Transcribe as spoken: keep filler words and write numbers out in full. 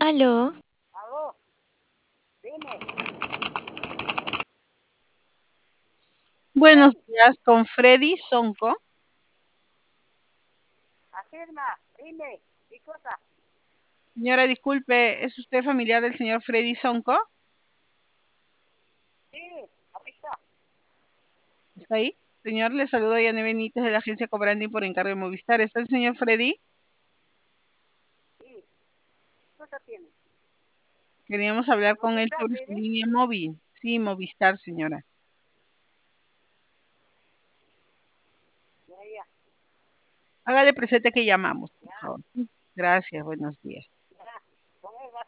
Aló, Aló, dime, Buenos ¿quién? días, con Freddy Sonco. Afirma, dime, ¿qué cosa? Señora, disculpe, ¿es usted familiar del señor Freddy Sonco? Sí, aquí está. ¿Está ahí? Señor, le saludo Yane Benítez de la agencia Cobranding por encargo de Movistar. ¿Está el señor Freddy? Sí, ¿qué cosa tiene? Queríamos hablar con ¿Dónde él está, sobre su Fede? línea móvil. Sí, Movistar, señora. Ya, ya, Hágale presente que llamamos, por ya. favor. Gracias, buenos días.